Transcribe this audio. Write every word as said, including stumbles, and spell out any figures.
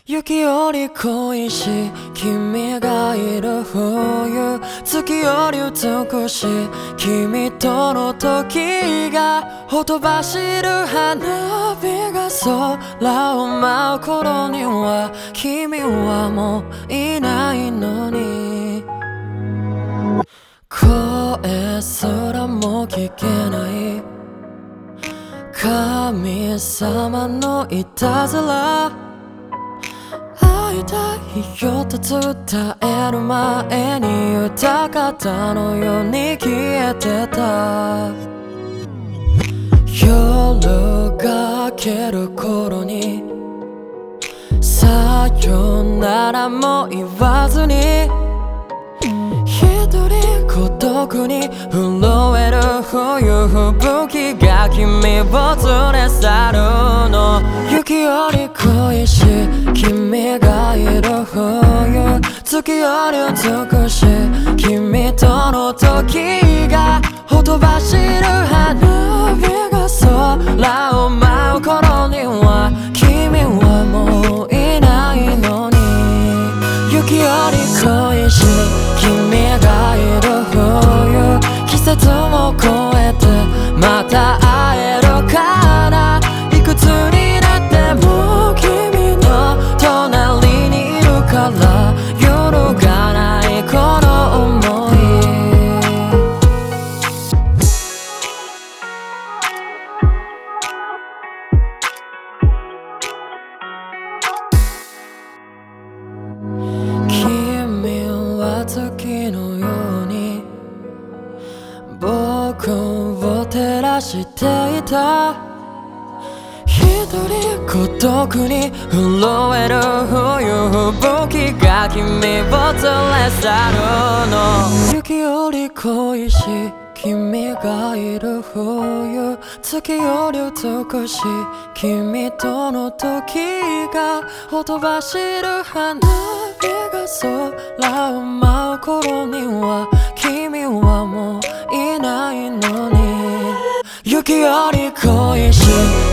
雪より濃いし君がいる冬、月より美しい君との時が、ほとばしる花火が空を舞う頃には君はもういないのに、声すらも聞けない神様のいたずら、会いたいよと伝える前に歌方のように消えてた。夜が明ける頃にさよならも言わずに一人孤独に震える冬吹雪が君を連れ去るの。雪より濃いし君がいる冬、月より美しい君との時が、ほとばしる花火が空を舞う頃には君はもういないのに、雪より濃いし君がいる冬、季節を越えてまた会えるかな、いくつになっても君の隣にいるから揺るがないこの想い。君は月のように僕を照らしていた、一人孤独に震える冬吹雪が君を連れ去るの。雪より濃いし君がいる冬、月より美しい君との時が、ほとばしる花火が空を舞う頃には君はもういないのに、雪より濃いし